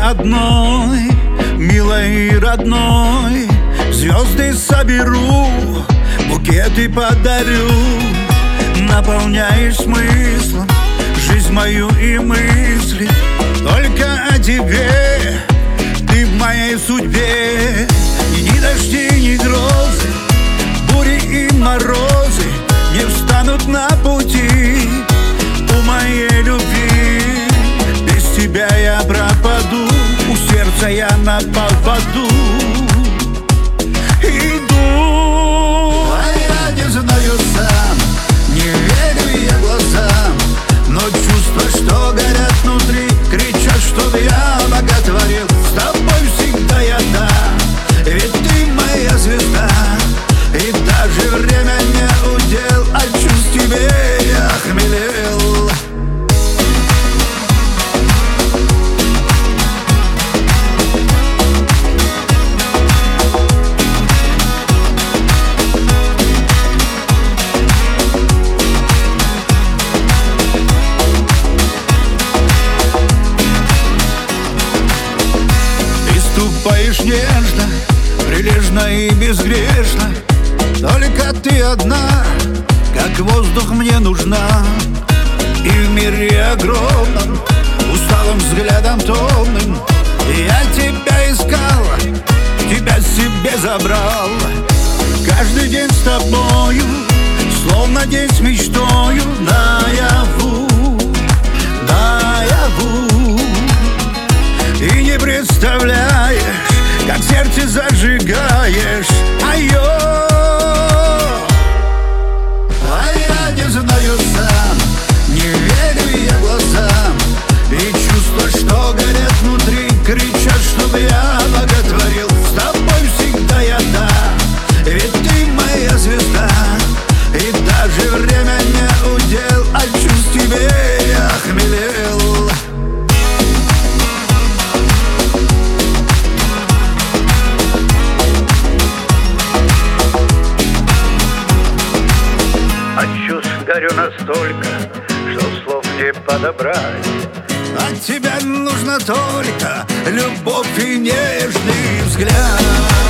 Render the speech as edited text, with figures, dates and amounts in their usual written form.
одной, милой и родной. Звезды соберу, букеты подарю. Наполняешь смыслом жизнь мою и мысли. Только о тебе, ты в моей судьбе. И ни дожди, ни грозы, бури и морозы не встанут на пути у моей любви. Без тебя я пропаду, у сердца я на поводу иду. А я не знаю сам, не верю я глазам, но чувства, что горят внутри, кричат, чтоб я боготворил. С тобой всегда я там, ведь ты моя звезда. И даже время не удел, а чувств тебе я охмелел. Ступаешь нежно, прилежно и безгрешно. Только ты одна, как воздух мне нужна. И в мире огромном, усталым взглядом томным, я тебя искал, тебя себе забрал. Каждый день с тобою, словно день с мечтою. Наяву, наяву. И не представляешь, как сердце зажигаешь. А я не знаю сам, не верю я глазам. И чувства, что горят внутри, кричат, чтоб я боготворил. С тобой всегда я там, ведь ты моя звезда. И даже время не удел, а чувств тебе я охмелел. Горю настолько, что слов не подобрать. От тебя нужно только любовь и нежный взгляд.